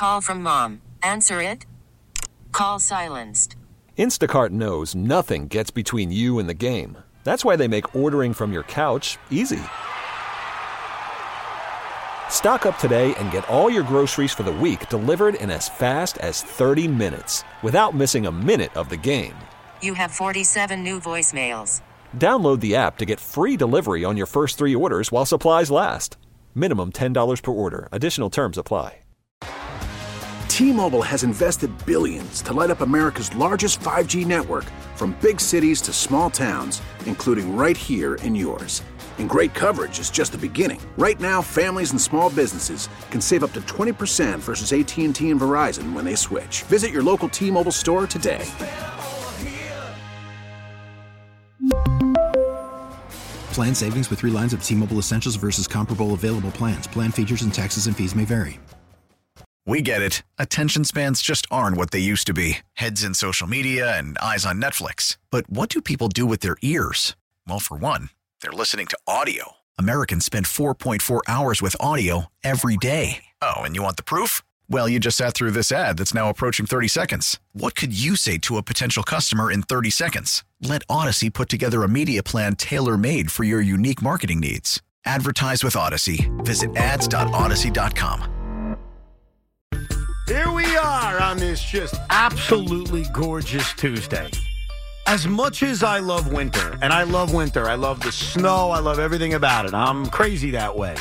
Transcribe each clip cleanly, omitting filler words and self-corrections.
Call from mom. Answer it. Call silenced. Instacart knows nothing gets between you and the game. That's why they make ordering from your couch easy. Stock up today and get all your groceries for the week delivered in as fast as 30 minutes without missing a minute of the game. You have 47 new voicemails. Download the app to get free delivery on your first 3 orders while supplies last. Minimum $10 per order. Additional terms apply. T-Mobile has invested billions to light up America's largest 5G network, from big cities to small towns, including right here in yours. And great coverage is just the beginning. Right now, families and small businesses can save up to 20% versus AT&T and Verizon when they switch. Visit your local T-Mobile store today. Plan savings with 3 lines of T-Mobile Essentials versus comparable available plans. Plan features and taxes and fees may vary. We get it. Attention spans just aren't what they used to be. Heads in social media and eyes on Netflix. But what do people do with their ears? Well, for one, they're listening to audio. Americans spend 4.4 hours with audio every day. Oh, and you want the proof? Well, you just sat through this ad that's now approaching 30 seconds. What could you say to a potential customer in 30 seconds? Let Odyssey put together a media plan tailor-made for your unique marketing needs. Advertise with Odyssey. Visit ads.odyssey.com. Here we are on this just absolutely gorgeous Tuesday. As much as I love winter, and I love winter, I love the snow, I love everything about it. I'm crazy that way.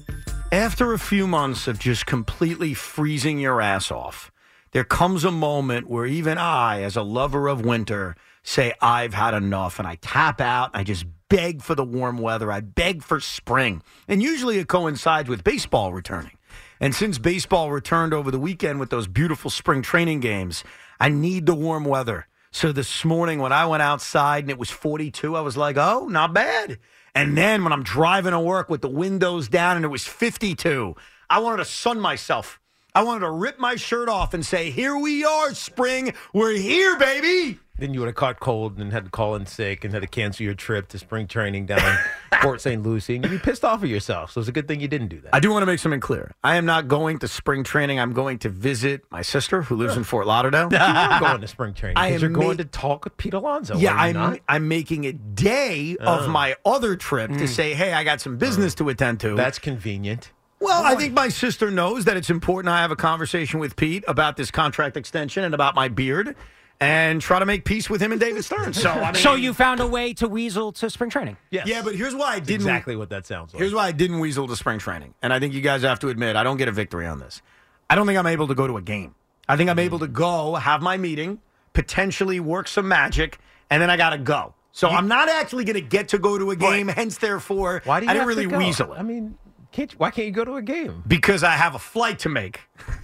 After a few months of just completely freezing your ass off, there comes a moment where even I, as a lover of winter, say I've had enough, and I tap out, I just beg for the warm weather, I beg for spring. And usually it coincides with baseball returning. And since baseball returned over the weekend with those beautiful spring training games, I need the warm weather. So this morning when I went outside and it was 42, I was like, oh, not bad. And then when I'm driving to work with the windows down and it was 52, I wanted to sun myself. I wanted to rip my shirt off and say, here we are, spring. We're here, baby. Then you would have caught cold and had to call in sick and had to cancel your trip to spring training down in Port St. Lucie. And you'd be pissed off at yourself. So it's a good thing you didn't do that. I do want to make something clear. I am not going to spring training. I'm going to visit my sister who lives in Fort Lauderdale. You are going to spring training because you're going to talk with Pete Alonso. Yeah, I'm making a day of my other trip to say, hey, I got some business to attend to. That's convenient. Well, I think my sister knows that it's important I have a conversation with Pete about this contract extension and about my beard and try to make peace with him and David Stern. So you found a way to weasel to spring training. Yes. Yeah, but here's why I didn't. Exactly what that sounds like. Here's why I didn't weasel to spring training. And I think you guys have to admit, I don't get a victory on this. I don't think I'm able to go to a game. I think I'm able to go, have my meeting, potentially work some magic, and then I got to go. So I'm not actually going to get to go to a game, hence, therefore, why do you I didn't have really to go? weasel it. I mean, why can't you go to a game? Because I have a flight to make.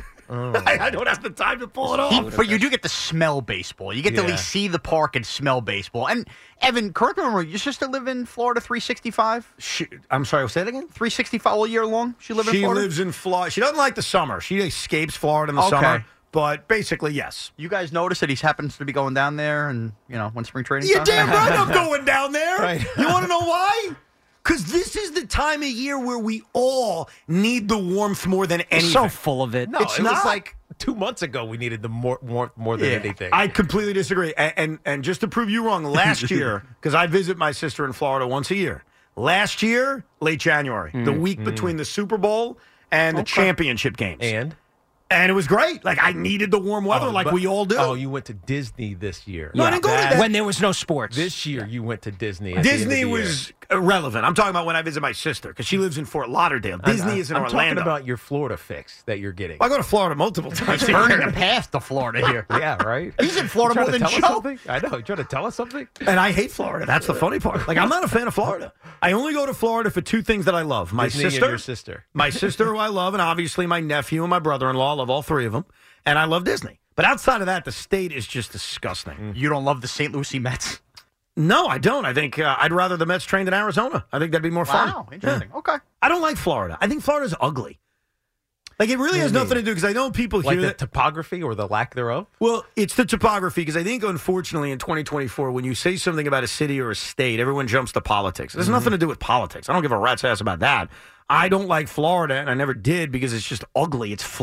I don't have the time to pull it off. But you do get to smell baseball. You get to at least see the park and smell baseball. And, Evan, correct me if I'm wrong, your sister live in Florida 365? I'm sorry, say that again? 365 all year long? She lives in Florida? She lives in Florida. She doesn't like the summer. She escapes Florida in the summer. But basically, yes. You guys notice that he happens to be going down there and, when spring training You're comes? damn right I'm going down there. Right. You want to know why? Because this is the time of year where we all need the warmth more than anything. So full of it. No, it was like 2 months ago we needed the more than anything. I completely disagree. And just to prove you wrong, last year, because I visit my sister in Florida once a year, last year, late January, the week between the Super Bowl and the championship games. And it was great. Like, I needed the warm weather we all do. Oh, you went to Disney this year. No, I didn't go to that. When there was no sports. This year you went to Disney. Disney was irrelevant. I'm talking about when I visit my sister, because she lives in Fort Lauderdale. Disney is in Orlando. I'm talking about your Florida fix that you're getting. I go to Florida multiple times. He's burning a path to Florida here. Yeah, right? He's in Florida more than Joe. I know. You trying to tell us something? And I hate Florida. That's the funny part. Like, I'm not a fan of Florida. I only go to Florida for 2 things that I love. My Disney sister. And your sister. My sister, who I love, and obviously my nephew and my brother-in-law. I love all 3 of them. And I love Disney. But outside of that, the state is just disgusting. You don't love the St. Lucie Mets? No, I don't. I think I'd rather the Mets trained in Arizona. I think that'd be more fun. Wow, interesting. Yeah. Okay. I don't like Florida. I think Florida's ugly. Like, it really has nothing to do, because I know people like hear the topography or the lack thereof? Well, it's the topography, because I think, unfortunately, in 2024, when you say something about a city or a state, everyone jumps to politics. It has nothing to do with politics. I don't give a rat's ass about that. I don't like Florida, and I never did, because it's just ugly. It's flat.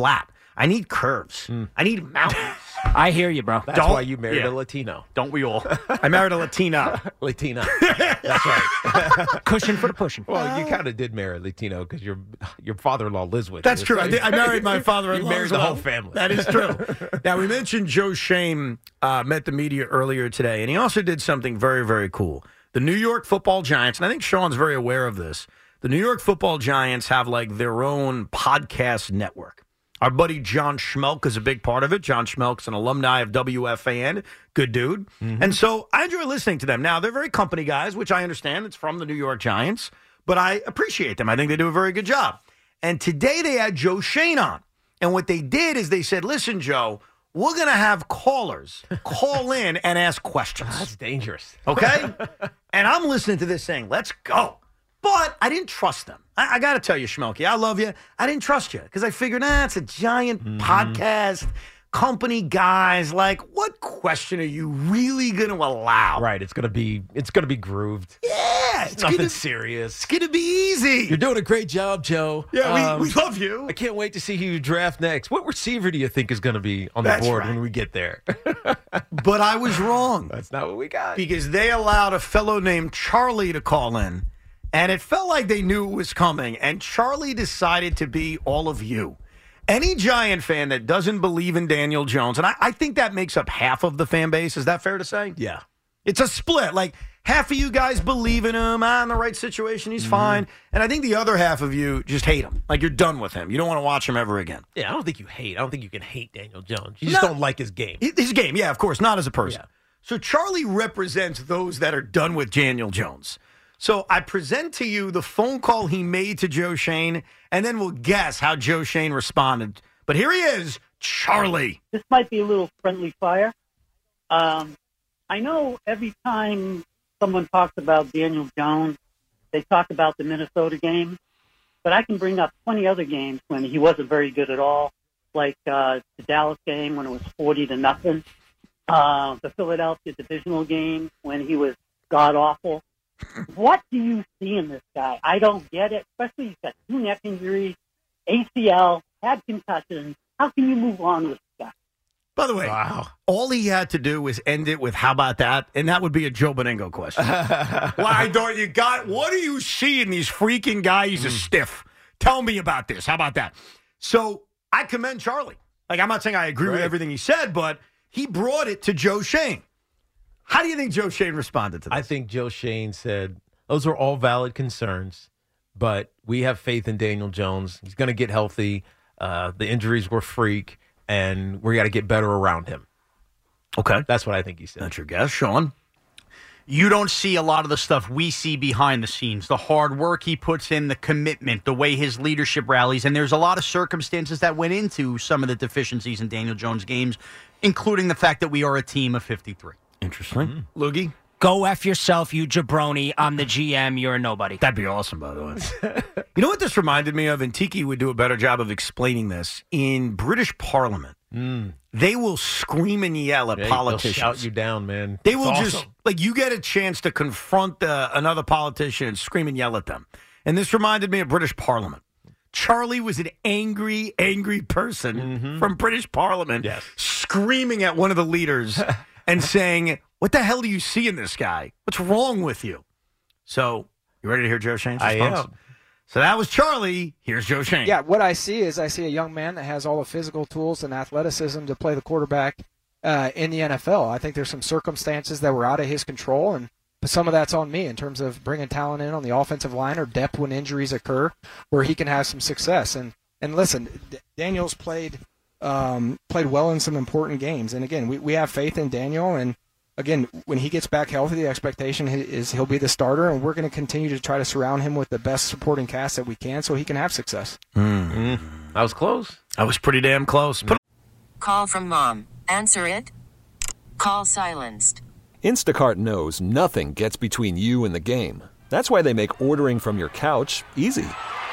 I need curves. I need mountains. I hear you, bro. That's why you married a Latino. Don't we all? I married a Latina. Latina. That's right. Cushion for the pushing. Well, you kind of did marry a Latino because your father-in-law lives with That's you. true. So I married my father-in-law. You married as the well. whole family. That is true. Now, we mentioned Joe Shane met the media earlier today, and he also did something very, very cool. The New York Football Giants, and I think Sean's very aware of this, the New York Football Giants have like their own podcast network. Our buddy John Schmelk is a big part of it. John Schmelk's an alumni of WFAN. Good dude. And so I enjoy listening to them. Now, they're very company guys, which I understand. It's from the New York Giants. But I appreciate them. I think they do a very good job. And today they had Joe Shane on. And what they did is they said, listen, Joe, we're going to have callers call in and ask questions. That's dangerous. Okay? And I'm listening to this saying, let's go. But I didn't trust them. I got to tell you, Schmelky, I love you. I didn't trust you because I figured, it's a giant podcast, company guys. Like, what question are you really going to allow? Right. It's gonna be grooved. Yeah. It's nothing serious. It's going to be easy. You're doing a great job, Joe. Yeah, we love you. I can't wait to see who you draft next. What receiver do you think is going to be on the That's board right. when we get there? But I was wrong. That's not what we got. Because they allowed a fellow named Charlie to call in, and it felt like they knew it was coming, and Charlie decided to be all of you. Any Giant fan that doesn't believe in Daniel Jones, and I think that makes up half of the fan base, is that fair to say? Yeah. It's a split. Like, half of you guys believe in him, in the right situation, he's fine, and I think the other half of you just hate him. Like, you're done with him. You don't want to watch him ever again. Yeah, I don't think you can hate Daniel Jones. You just don't like his game. His game, yeah, of course, not as a person. Yeah. So Charlie represents those that are done with Daniel Jones. So I present to you the phone call he made to Joe Shane, and then we'll guess how Joe Shane responded. But here he is, Charlie. This might be a little friendly fire. I know every time someone talks about Daniel Jones, they talk about the Minnesota game, but I can bring up 20 other games when he wasn't very good at all, like the Dallas game when it was 40-0, the Philadelphia divisional game when he was god-awful. What do you see in this guy? I don't get it, especially he's got 2 neck injuries, ACL, had concussions. How can you move on with this guy? By the way, all he had to do was end it with, how about that? And that would be a Joe Beningo question. Why don't you got, what do you see in these freaking guys? He's a stiff. Tell me about this. How about that? So I commend Charlie. Like, I'm not saying I agree with everything he said, but he brought it to Joe Shane. How do you think Joe Shane responded to this? I think Joe Shane said, those are all valid concerns, but we have faith in Daniel Jones. He's going to get healthy. The injuries were freak, and we got to get better around him. Okay. That's what I think he said. That's your guess, Sean. You don't see a lot of the stuff we see behind the scenes, the hard work he puts in, the commitment, the way his leadership rallies, and there's a lot of circumstances that went into some of the deficiencies in Daniel Jones' games, including the fact that we are a team of 53. Interesting. Loogie? Go F yourself, you jabroni. I'm the GM. You're a nobody. That'd be awesome, by the way. You know what this reminded me of? And Tiki would do a better job of explaining this. In British Parliament, they will scream and yell at politicians. They'll shout you down, man. They will just, like, you get a chance to confront another politician and scream and yell at them. And this reminded me of British Parliament. Charlie was an angry, angry person from British Parliament screaming at one of the leaders and saying, what the hell do you see in this guy? What's wrong with you? So, you ready to hear Joe Shane's response? I am. So that was Charlie. Here's Joe Shane. Yeah, what I see is I see a young man that has all the physical tools and athleticism to play the quarterback in the NFL. I think there's some circumstances that were out of his control, but some of that's on me in terms of bringing talent in on the offensive line or depth when injuries occur where he can have some success. And listen, Daniel's played well in some important games. And, again, we have faith in Daniel. And, again, when he gets back healthy, the expectation is he'll be the starter, and we're going to continue to try to surround him with the best supporting cast that we can so he can have success. That was close. I was pretty damn close. Call from mom. Answer it. Call silenced. Instacart knows nothing gets between you and the game. That's why they make ordering from your couch easy.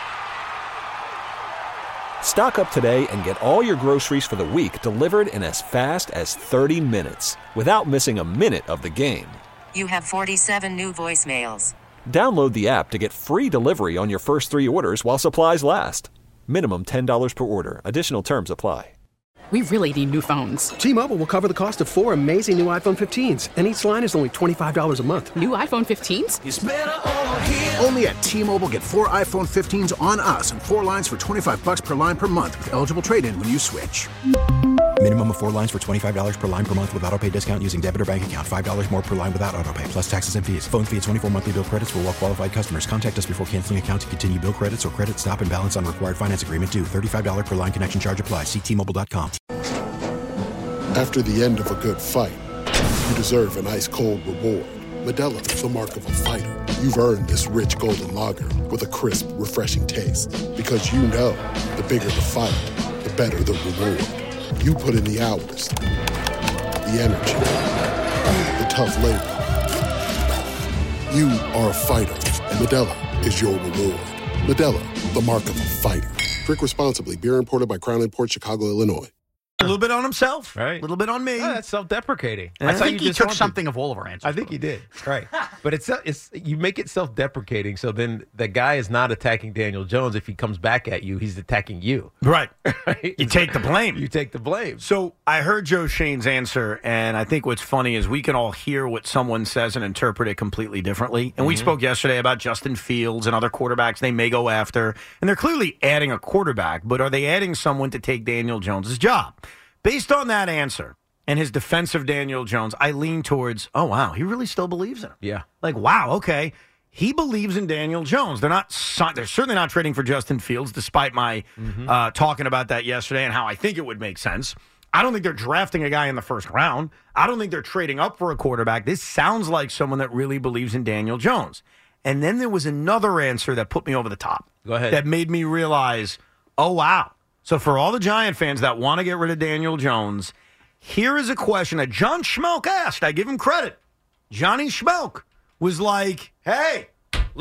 Stock up today and get all your groceries for the week delivered in as fast as 30 minutes without missing a minute of the game. You have 47 new voicemails. Download the app to get free delivery on your first 3 orders while supplies last. Minimum $10 per order. Additional terms apply. We really need new phones. T-Mobile will cover the cost of 4 amazing new iPhone 15s, and each line is only $25 a month. New iPhone 15s? It's better over here. Only at T-Mobile, get 4 iPhone 15s on us and 4 lines for $25 per line per month with eligible trade-in when you switch. Minimum of 4 lines for $25 per line per month with autopay discount using debit or bank account. $5 more per line without autopay, plus taxes and fees. Phone fee at 24 monthly bill credits for well-qualified customers. Contact us before canceling account to continue bill credits or credit stop and balance on required finance agreement due. $35 per line connection charge applies. See T-Mobile.com. After the end of a good fight, you deserve an ice-cold reward. Modelo is the mark of a fighter. You've earned this rich golden lager with a crisp, refreshing taste. Because you know, the bigger the fight, the better the reward. You put in the hours, the energy, the tough labor. You are a fighter, and Modelo is your reward. Modelo, the mark of a fighter. Drink responsibly. Beer imported by Crown Imports, Chicago, Illinois. A little bit on himself, right? A little bit on me. Oh, that's self-deprecating. I think he took something of all of our answers. I think he did, right? But it's you make it self-deprecating, so then the guy is not attacking Daniel Jones. If he comes back at you, he's attacking you. Right. You take the blame. You take the blame. So I heard Joe Shane's answer, and I think what's funny is we can all hear what someone says and interpret it completely differently. And we spoke yesterday about Justin Fields and other quarterbacks they may go after, and they're clearly adding a quarterback, but are they adding someone to take Daniel Jones' job? Based on that answer and his defense of Daniel Jones, I lean towards, oh, wow, he really still believes in him. Yeah. Like, wow, okay. He believes in Daniel Jones. They're certainly not trading for Justin Fields, despite my talking about that yesterday and how I think it would make sense. I don't think they're drafting a guy in the first round. I don't think they're trading up for a quarterback. This sounds like someone that really believes in Daniel Jones. And then there was another answer that put me over the top. Go ahead. That made me realize, oh, wow. So for all the Giant fans that want to get rid of Daniel Jones, here is a question that John Schmelk asked. I give him credit. Johnny Schmelk was like, hey,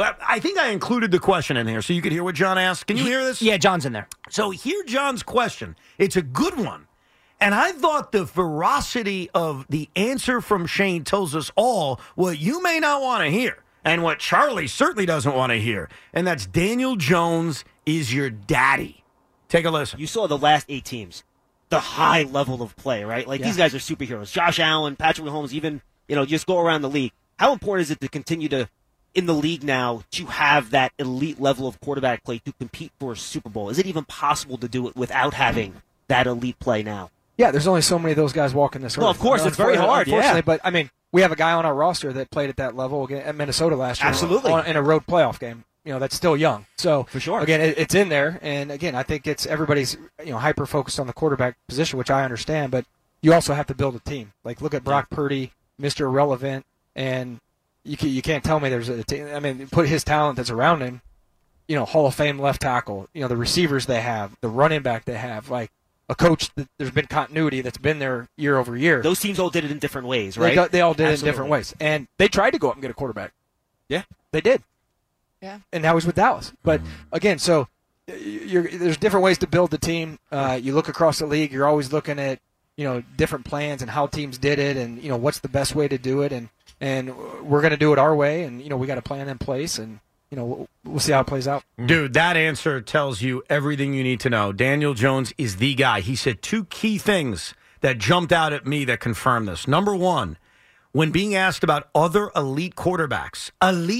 I think I included the question in here so you could hear what John asked. Can you hear this? Yeah, John's in there. So hear John's question. It's a good one. And I thought the veracity of the answer from Shane tells us all what you may not want to hear and what Charlie certainly doesn't want to hear. And that's Daniel Jones is your daddy. Take a listen. You saw the last 8 teams, the high level of play, right? Like, these guys are superheroes. Josh Allen, Patrick Mahomes, even, just go around the league. How important is it to continue to, in the league now, to have that elite level of quarterback play to compete for a Super Bowl? Is it even possible to do it without having that elite play now? Yeah, there's only so many of those guys walking this earth. Well, of course, it's very hard, unfortunately, but, I mean, we have a guy on our roster that played at that level at Minnesota last year. Absolutely. In a road playoff game. That's still young. So, for sure. Again, it's in there. And, again, I think it's everybody's, hyper-focused on the quarterback position, which I understand. But you also have to build a team. Like, look at Brock Purdy, Mr. Irrelevant, and you can't tell me there's a team. I mean, put his talent that's around him, Hall of Fame left tackle, the receivers they have, the running back they have, like a coach that there's been continuity that's been there year over year. Those teams all did it in different ways, right? They all did it in different ways. And they tried to go up and get a quarterback. Yeah. They did. Yeah. And now he's with Dallas. But, again, so there's different ways to build the team. You look across the league, you're always looking at, different plans and how teams did it and, what's the best way to do it. And we're going to do it our way. And, we got a plan in place. And, we'll see how it plays out. Dude, that answer tells you everything you need to know. Daniel Jones is the guy. He said 2 key things that jumped out at me that confirm this. Number 1, when being asked about other elite quarterbacks,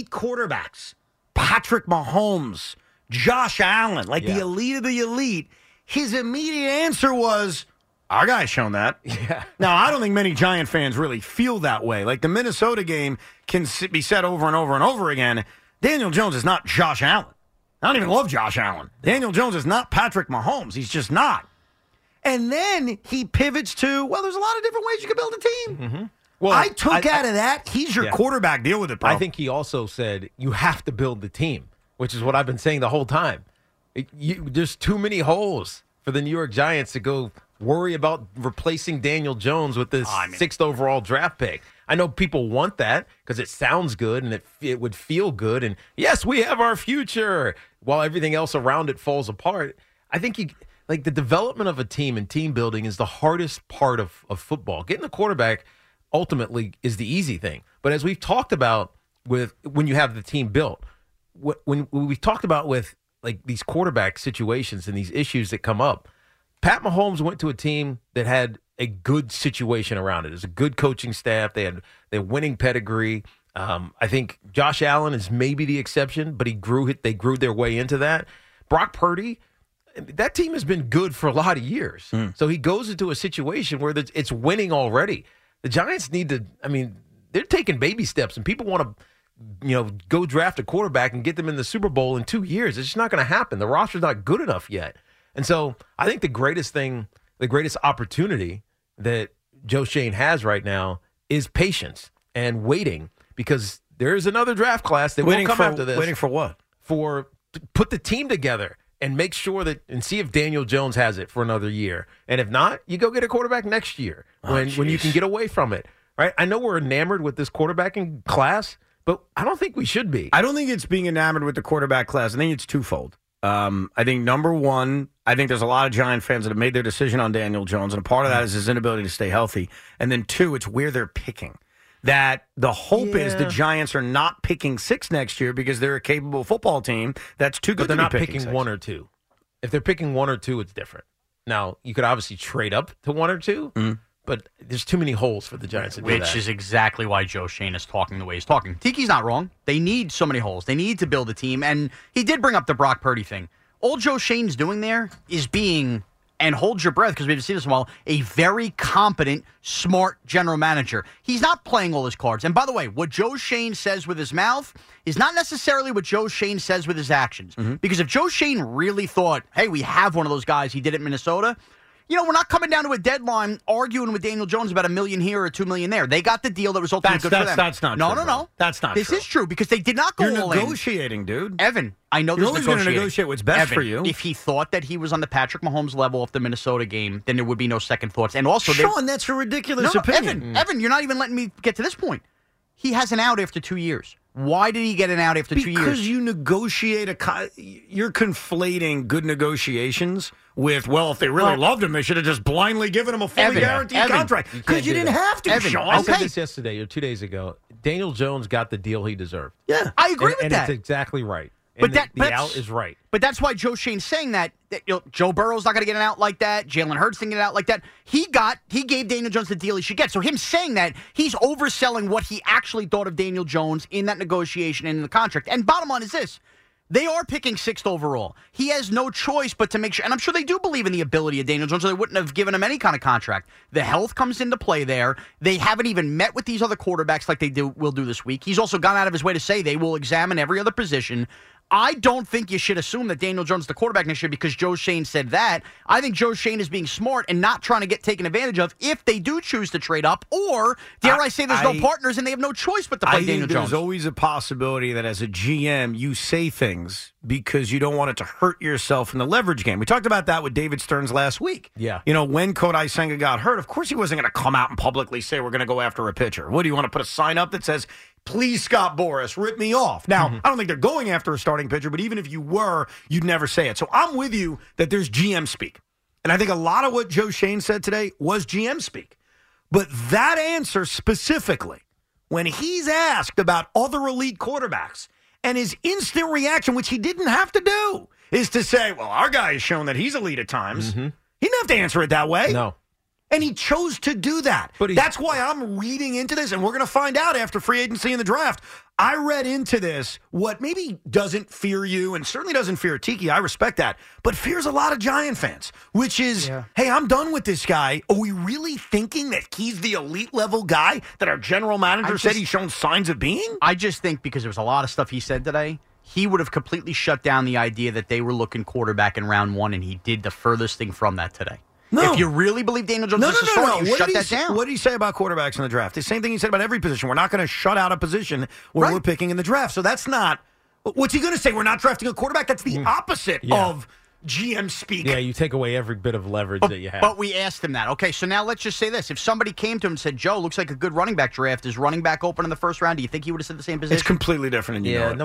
Patrick Mahomes, Josh Allen, the elite of the elite, his immediate answer was, our guy's shown that. Yeah. Now, I don't think many Giant fans really feel that way. Like, the Minnesota game can be said over and over and over again. Daniel Jones is not Josh Allen. I don't even love Josh Allen. Daniel Jones is not Patrick Mahomes. He's just not. And then he pivots to, well, there's a lot of different ways you can build a team. Mm-hmm. Well, I took out of that, he's your quarterback. Deal with it, bro. I think he also said you have to build the team, which is what I've been saying the whole time. There's too many holes for the New York Giants to go worry about replacing Daniel Jones with this 6th overall draft pick. I know people want that because it sounds good and it would feel good. And, yes, we have our future while everything else around it falls apart. I think the development of a team and team building is the hardest part of football. Getting the quarterback ultimately is the easy thing. But as we've talked about when you have the team built, when we've talked about with like these quarterback situations and these issues that come up. Pat Mahomes went to a team that had a good situation around it. It was a good coaching staff. They had winning pedigree. I think Josh Allen is maybe the exception, but they grew their way into that. Brock Purdy, that team has been good for a lot of years. So he goes into a situation where it's winning already. The Giants need to, they're taking baby steps, and people want to, go draft a quarterback and get them in the Super Bowl in 2 years. It's just not going to happen. The roster's not good enough yet. And so I think the greatest opportunity that Joe Schoen has right now is patience and waiting, because there's another draft class that will come after this. Waiting for what? To put the team together and make sure and see if Daniel Jones has it for another year. And if not, you go get a quarterback next year when you can get away from it. Right? I know we're enamored with this quarterbacking class, but I don't think we should be. I don't think it's being enamored with the quarterback class. I think it's twofold. I think number one, I think there's a lot of Giant fans that have made their decision on Daniel Jones, and a part of that is his inability to stay healthy. And then two, it's where they're picking. That the hope is the Giants are not picking 6 next year because they're a capable football team that's too good but they're to be not picking 6. 1 or 2. If they're picking 1 or 2, it's different. Now, you could obviously trade up to 1 or 2, but there's too many holes for the Giants to do that. Which is exactly why Joe Schoen is talking the way he's talking. Tiki's not wrong. They need so many holes. They need to build a team, and he did bring up the Brock Purdy thing. All Joe Schoen's doing there is being, and hold your breath because we haven't seen this in a while, a very competent, smart general manager. He's not playing all his cards. And by the way, what Joe Schoen says with his mouth is not necessarily what Joe Schoen says with his actions. Because if Joe Schoen really thought, hey, we have one of those guys, he did it in Minnesota, we're not coming down to a deadline arguing with Daniel Jones about $1 million here or $2 million there. They got the deal that was ultimately good for them. That's not true. No. That's not true. This is true because they did not go You're all in. negotiating, dude. Evan, I know You're this always is going to negotiating. negotiate what's best Evan, for you. If he thought that he was on the Patrick Mahomes level of the Minnesota game, then there would be no second thoughts. And also, Sean, that's a ridiculous opinion. Evan, you're not even letting me get to this point. He has an out after 2 years. Why did he get an out after 2 years? Because you negotiate you're conflating good negotiations with, if they really loved him, they should have just blindly given him a fully guaranteed contract. Because you didn't have to, Sean. I said this yesterday or 2 days ago. Daniel Jones got the deal he deserved. Yeah. I agree with that. And it's exactly right. But And the out is right. But that's why Joe Schoen's saying that Joe Burrow's not going to get an out like that. Jalen Hurts didn't get an out like that. He gave Daniel Jones the deal he should get. So him saying that, he's overselling what he actually thought of Daniel Jones in that negotiation and in the contract. And bottom line is this. They are picking 6th overall. He has no choice but to make sure, and I'm sure they do believe in the ability of Daniel Jones, or they wouldn't have given him any kind of contract. The health comes into play there. They haven't even met with these other quarterbacks like will do this week. He's also gone out of his way to say they will examine every other position. I don't think you should assume that Daniel Jones is the quarterback next year because Joe Schoen said that. I think Joe Schoen is being smart and not trying to get taken advantage of if they do choose to trade up, or dare I say there's no partners and they have no choice but to play Daniel Jones. There's always a possibility that as a GM, you say things because you don't want it to hurt yourself in the leverage game. We talked about that with David Stearns last week. Yeah. When Kodai Senga got hurt, of course he wasn't going to come out and publicly say we're going to go after a pitcher. What, do you want to put a sign up that says, please, Scott Boras, rip me off? Now, I don't think they're going after a starting pitcher, but even if you were, you'd never say it. So I'm with you that there's GM speak. And I think a lot of what Joe Schoen said today was GM speak. But that answer specifically, when he's asked about other elite quarterbacks, and his instant reaction, which he didn't have to do, is to say, well, our guy has shown that he's elite at times. He didn't have to answer it that way. No. And he chose to do that. But that's why I'm reading into this, and we're going to find out after free agency and the draft. I read into this what maybe doesn't fear you and certainly doesn't fear Tiki. I respect that. But fears a lot of Giant fans, which is, hey, I'm done with this guy. Are we really thinking that he's the elite level guy that our general manager said he's shown signs of being? I just think because there was a lot of stuff he said today, he would have completely shut down the idea that they were looking quarterback in round 1, and he did the furthest thing from that today. No. If you really believe Daniel Jones is a starter, you shut that down. What did he say about quarterbacks in the draft? The same thing he said about every position. We're not going to shut out a position where we're picking in the draft. So that's not – what's he going to say? We're not drafting a quarterback? That's the opposite of GM speak. Yeah, you take away every bit of leverage that you have. But we asked him that. Okay, so now let's just say this. If somebody came to him and said, Joe, looks like a good running back draft. Is running back open in the first round? Do you think he would have said the same position? It's completely different.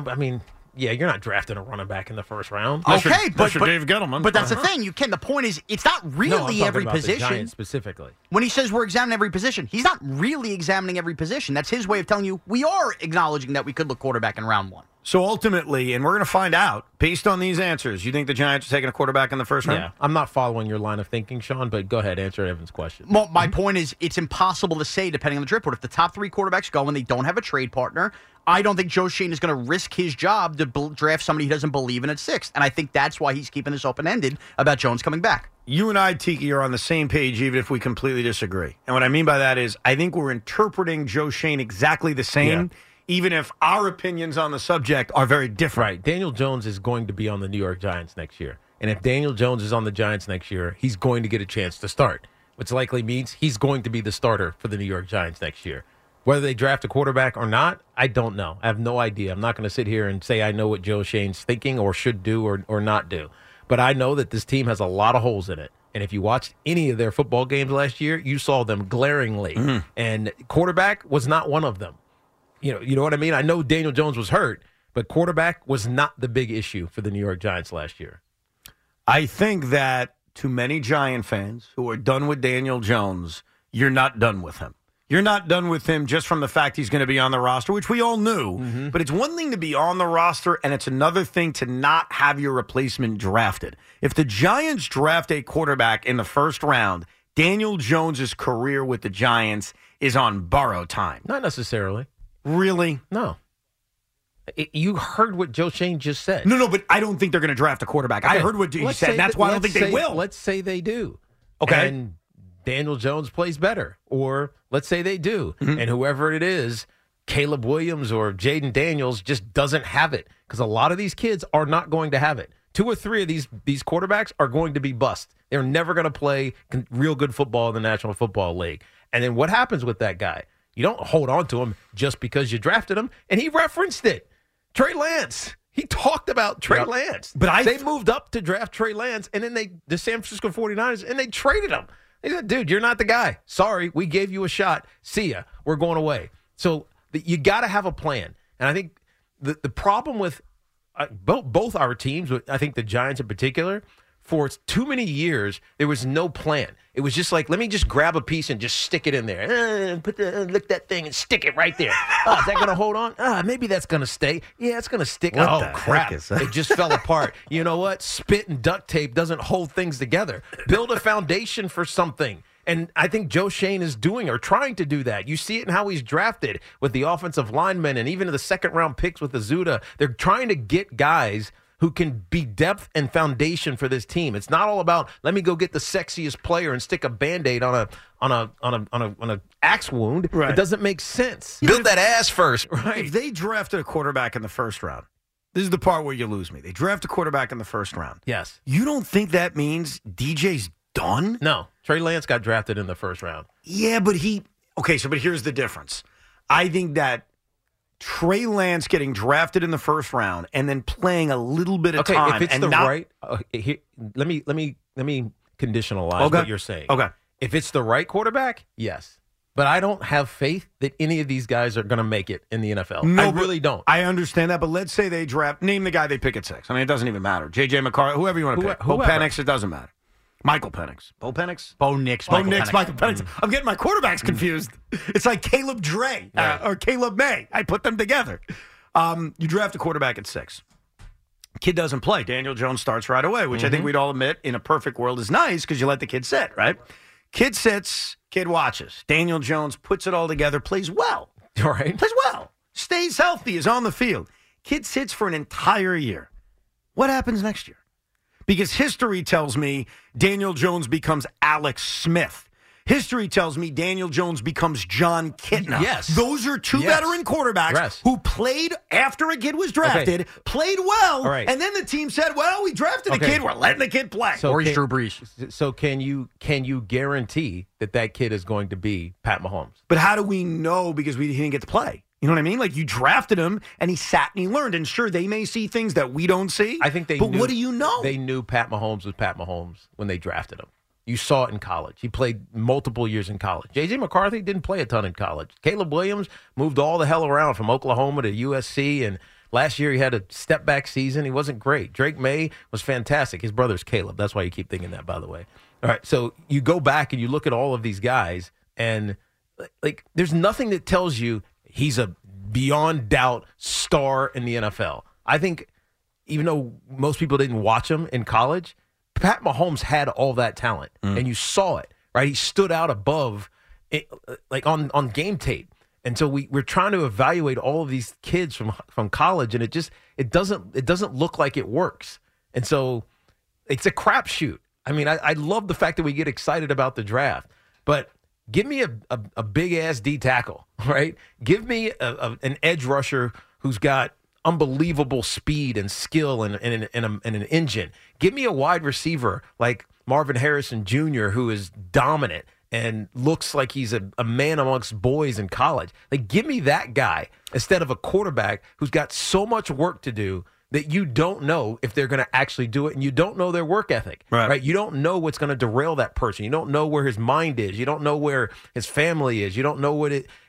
You're not drafting a running back in the first round. But Dave Gettleman. But that's the thing. You can. The point is, it's not really every position. The Giants specifically. When he says we're examining every position, he's not really examining every position. That's his way of telling you we are acknowledging that we could look quarterback in round 1. So ultimately, and we're going to find out, based on these answers, you think the Giants are taking a quarterback in the first round? Yeah, I'm not following your line of thinking, Sean, but go ahead, answer Evan's question. Well, my point is, it's impossible to say, depending on the draft board. If the top 3 quarterbacks go and they don't have a trade partner, I don't think Joe Schoen is going to risk his job to draft somebody he doesn't believe in at 6th. And I think that's why he's keeping this open-ended about Jones coming back. You and I, Tiki, are on the same page, even if we completely disagree. And what I mean by that is, I think we're interpreting Joe Schoen exactly the same. Yeah. Even if our opinions on the subject are very different. Right. Daniel Jones is going to be on the New York Giants next year. And if Daniel Jones is on the Giants next year, he's going to get a chance to start, which likely means he's going to be the starter for the New York Giants next year. Whether they draft a quarterback or not, I don't know. I have no idea. I'm not going to sit here and say I know what Joe Schoen's thinking or should do or not do. But I know that this team has a lot of holes in it. And if you watched any of their football games last year, you saw them glaringly. Mm-hmm. And quarterback was not one of them. You know what I mean? I know Daniel Jones was hurt, but quarterback was not the big issue for the New York Giants last year. I think that to many Giant fans who are done with Daniel Jones, you're not done with him. You're not done with him just from the fact he's going to be on the roster, which we all knew. Mm-hmm. But it's one thing to be on the roster, and it's another thing to not have your replacement drafted. If the Giants draft a quarterback in the first round, Daniel Jones' career with the Giants is on borrowed time. Not necessarily. Really? No. You heard what Joe Schoen just said. No, but I don't think they're going to draft a quarterback. Okay. I heard what you said, and that's why I don't think they will. Let's say they do. Okay. And Daniel Jones plays better. Or let's say they do. Mm-hmm. And whoever it is, Caleb Williams or Jaden Daniels just doesn't have it. Because a lot of these kids are not going to have it. 2 or 3 of these quarterbacks are going to be bust. They're never going to play real good football in the National Football League. And then what happens with that guy? You don't hold on to him just because you drafted him. And he referenced it. Trey Lance. He talked about Trey Lance. But they moved up to draft Trey Lance, and then the San Francisco 49ers, and they traded him. They said, dude, you're not the guy. Sorry, we gave you a shot. See ya. We're going away. So you got to have a plan. And I think the problem with both our teams, I think the Giants in particular, for too many years, there was no plan. It was just like, let me just grab a piece and just stick it in there. Lick that thing and stick it right there. Is that going to hold on? Maybe that's going to stay. Yeah, it's going to stick. Oh, crap. It just fell apart. You know what? Spit and duct tape doesn't hold things together. Build a foundation for something. And I think Joe Schoen is doing or trying to do that. You see it in how he's drafted with the offensive linemen and even the second-round picks with Azuda. They're trying to get guys who can be depth and foundation for this team. It's not all about, let me go get the sexiest player and stick a Band-Aid on a axe wound. Right. It doesn't make sense. Build that ass first. Right. If they drafted a quarterback in the first round, this is the part where you lose me. They draft a quarterback in the first round. Yes. You don't think that means DJ's done? No. Trey Lance got drafted in the first round. Yeah, but but here's the difference. I think that Trey Lance getting drafted in the first round and then playing a little bit of time. If it's and the right, let me conditionalize what you're saying. Okay, if it's the right quarterback, yes, but I don't have faith that any of these guys are going to make it in the NFL. No, I really don't. I understand that, but let's say they name the guy they pick at 6. I mean, it doesn't even matter. J.J. McCarthy, whoever you want to pick. Bo Penix, it doesn't matter. Michael Penix. Bo Penix? Bo Nix. Michael Penix. I'm getting my quarterbacks confused. It's like Caleb Dre or Caleb May. I put them together. You draft a quarterback at 6. Kid doesn't play. Daniel Jones starts right away, which I think we'd all admit in a perfect world is nice because you let the kid sit, right? Kid sits, kid watches. Daniel Jones puts it all together, plays well. All right. Plays well. Stays healthy, is on the field. Kid sits for an entire year. What happens next year? Because history tells me Daniel Jones becomes Alex Smith. History tells me Daniel Jones becomes John Kitna. Yes. Those are two veteran quarterbacks who played after a kid was drafted, played well, and then the team said, well, we drafted a kid, we're letting the kid play. Or he's Drew Brees. So can you guarantee that kid is going to be Pat Mahomes? But how do we know because he didn't get to play? You know what I mean? Like, you drafted him, and he sat and he learned. And sure, they may see things that we don't see. I think But what do you know? They knew Pat Mahomes was Pat Mahomes when they drafted him. You saw it in college. He played multiple years in college. J.J. McCarthy didn't play a ton in college. Caleb Williams moved all the hell around from Oklahoma to USC, and last year he had a step-back season. He wasn't great. Drake May was fantastic. His brother's Caleb. That's why you keep thinking that, by the way. All right, so you go back and you look at all of these guys, and, like, there's nothing that tells you he's a beyond doubt star in the NFL. I think even though most people didn't watch him in college, Pat Mahomes had all that talent, and you saw it, right? He stood out above it, like on game tape. And so we're trying to evaluate all of these kids from college, and it doesn't look like it works. And so it's a crapshoot. I mean, I love the fact that we get excited about the draft, but give me a big ass D tackle, right? Give me an edge rusher who's got unbelievable speed and skill and an engine. Give me a wide receiver like Marvin Harrison Jr. who is dominant and looks like he's a man amongst boys in college. Like, give me that guy instead of a quarterback who's got so much work to do that you don't know if they're going to actually do it, and you don't know their work ethic, right? You don't know what's going to derail that person. You don't know where his mind is. You don't know where his family is. You don't know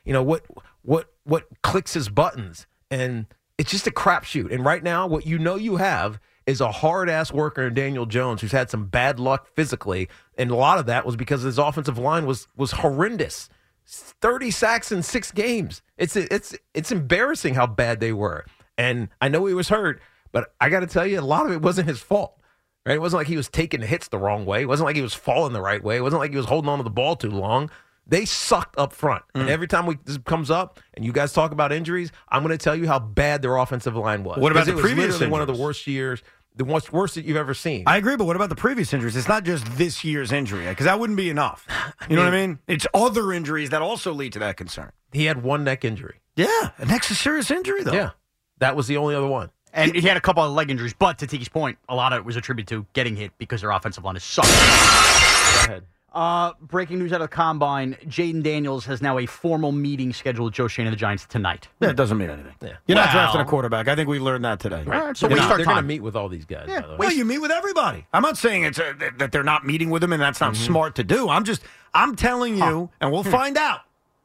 what clicks his buttons, and it's just a crapshoot. And right now, what you have is a hard-ass worker in Daniel Jones who's had some bad luck physically, and a lot of that was because his offensive line was horrendous. 30 sacks in 6 games. It's embarrassing how bad they were. And I know he was hurt, but I got to tell you, a lot of it wasn't his fault. Right? It wasn't like he was taking hits the wrong way. It wasn't like he was falling the right way. It wasn't like he was holding on to the ball too long. They sucked up front. And every time this comes up and you guys talk about injuries, I'm going to tell you how bad their offensive line was. What about the previous injuries? It was literally one of the worst years, the worst that you've ever seen. I agree, but what about the previous injuries? It's not just this year's injury, because that wouldn't be enough. You know what I mean? It's other injuries that also lead to that concern. He had one neck injury. Yeah, a neck's a serious injury, though. Yeah, that was the only other one. And he had a couple of leg injuries, but to Tiki's point, a lot of it was attributed to getting hit because their offensive line is sucked. Go ahead. Breaking news out of the Combine, Jaden Daniels has now a formal meeting scheduled with Joe Shane and the Giants tonight. Yeah, it doesn't mean anything. Yeah. You're not drafting a quarterback. I think we learned that today. Right. So they're waste our going to time. meet with all these guys. Yeah. By the way. Well, you meet with everybody. I'm not saying it's that they're not meeting with them and that's not smart to do. I'm telling you, and we'll find out.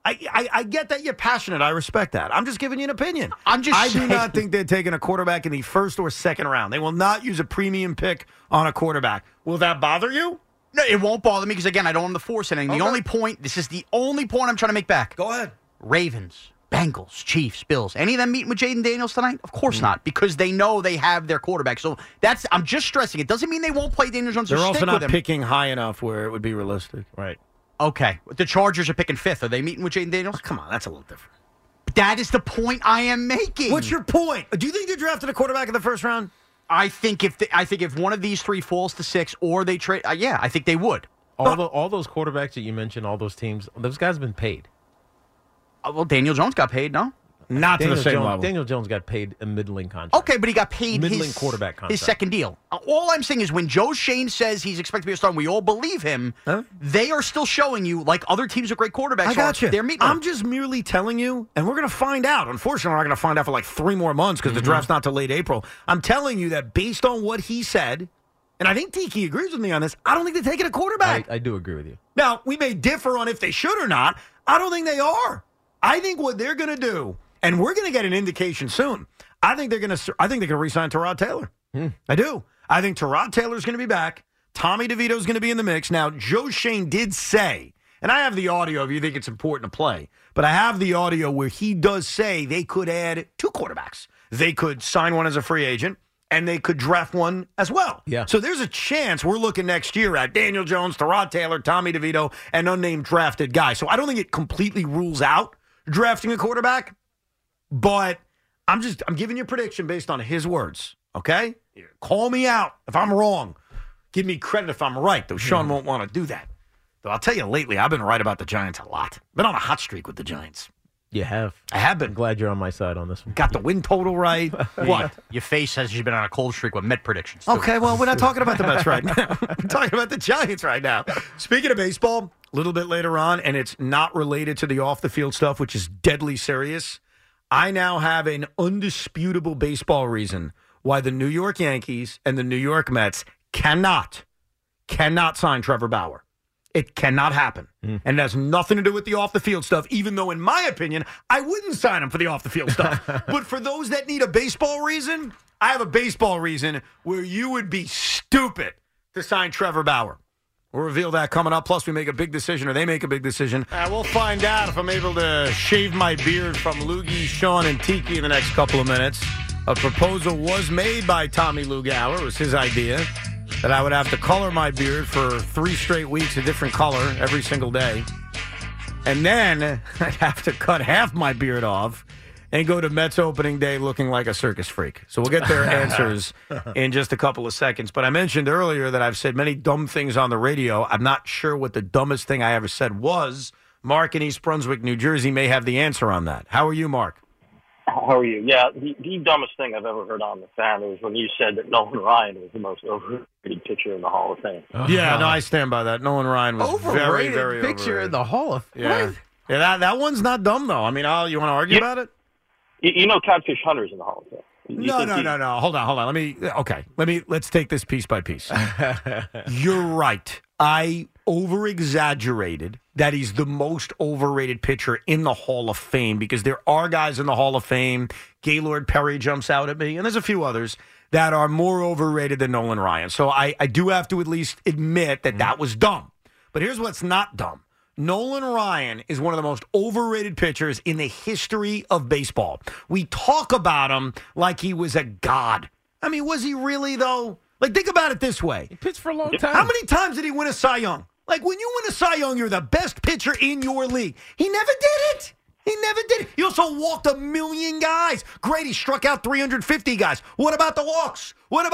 I get that you're passionate. I respect that. I'm just giving you an opinion. I do not think they're taking a quarterback in the first or second round. They will not use a premium pick on a quarterback. Will that bother you? No, it won't bother me because, again, I don't want to force anything. The only point, this is the only point I'm trying to make back. Go ahead. Ravens, Bengals, Chiefs, Bills. Any of them meeting with Jaden Daniels tonight? Of course not, because they know they have their quarterback. So I'm just stressing. It doesn't mean they won't play Daniel Jones. They're also not picking high enough where it would be realistic. Right. Okay. The Chargers are picking 5th. Are they meeting with Jaden Daniels? Oh, come on, that's a little different. That is the point I am making. What's your point? Do you think they're drafting a quarterback in the first round? I think if one of these 3 falls to 6 or they trade, I think they would. All those quarterbacks that you mentioned, all those teams, those guys have been paid. Well, Daniel Jones got paid, no? Not to the same level. Daniel Jones got paid a middling contract. Okay, but he got paid middling quarterback contract. His second deal. All I'm saying is when Joe Shane says he's expected to be a star and we all believe him, they are still showing you, like other teams with great quarterbacks, I got you. They're meeting I'm just merely telling you, and we're going to find out. Unfortunately, we're not going to find out for like 3 more months because the draft's not till late April. I'm telling you that based on what he said, and I think Tiki agrees with me on this, I don't think they're taking a quarterback. I do agree with you. Now, we may differ on if they should or not. I don't think they are. I think what they're going to do, and we're going to get an indication soon. I think they're going to re-sign Tyrod Taylor. I do. I think Tyrod Taylor's going to be back. Tommy DeVito's going to be in the mix. Now, Joe Shane did say, and I have the audio if you think it's important to play, but I have the audio where he does say they could add 2 quarterbacks. They could sign one as a free agent, and they could draft one as well. Yeah. So there's a chance we're looking next year at Daniel Jones, Tyrod Taylor, Tommy DeVito, and unnamed drafted guy. So I don't think it completely rules out drafting a quarterback, but I'm giving you a prediction based on his words, okay? Call me out if I'm wrong. Give me credit if I'm right, though Sean won't want to do that. Though I'll tell you lately, I've been right about the Giants a lot. Been on a hot streak with the Giants. You have. I have been. I'm glad you're on my side on this one. Got the win total right. What? Your face says you've been on a cold streak with Met predictions, too. Okay, well, we're not talking about the Mets right now. We're talking about the Giants right now. Speaking of baseball, a little bit later on, and it's not related to the off-the-field stuff, which is deadly serious, I now have an undisputable baseball reason why the New York Yankees and the New York Mets cannot sign Trevor Bauer. It cannot happen. And it has nothing to do with the off-the-field stuff, even though, in my opinion, I wouldn't sign him for the off-the-field stuff. But for those that need a baseball reason, I have a baseball reason where you would be stupid to sign Trevor Bauer. We'll reveal that coming up. Plus, we make a big decision, or they make a big decision. We'll find out if I'm able to shave my beard from Loogie, Sean, and Tiki in the next couple of minutes. A proposal was made by Tommy Lugauer. It was his idea that I would have to color my beard for 3 straight weeks, a different color every single day. And then I'd have to cut half my beard off and go to Mets opening day looking like a circus freak. So we'll get their answers in just a couple of seconds. But I mentioned earlier that I've said many dumb things on the radio. I'm not sure what the dumbest thing I ever said was. Mark in East Brunswick, New Jersey may have the answer on that. How are you, Mark? How are you? Yeah, the dumbest thing I've ever heard on the fan was when you said that Nolan Ryan was the most overrated pitcher in the Hall of Fame. Yeah, no, I stand by that. Nolan Ryan was very, very pitcher overrated. in the Hall of Fame. Yeah, yeah, that one's not dumb, though. I mean, you want to argue about it? You know Catfish Hunter's in the Hall of Fame. No. Hold on. Let's take this piece by piece. You're right. I over-exaggerated that he's the most overrated pitcher in the Hall of Fame because there are guys in the Hall of Fame. Gaylord Perry jumps out at me, and there's a few others that are more overrated than Nolan Ryan. So I do have to at least admit that was dumb. But here's what's not dumb. Nolan Ryan is one of the most overrated pitchers in the history of baseball. We talk about him like he was a god. I mean, was he really, though? Like, think about it this way. He pitched for a long time. How many times did he win a Cy Young? Like, when you win a Cy Young, you're the best pitcher in your league. He never did it. He never did it. He also walked 1 million guys. Great, he struck out 350 guys. What about the walks?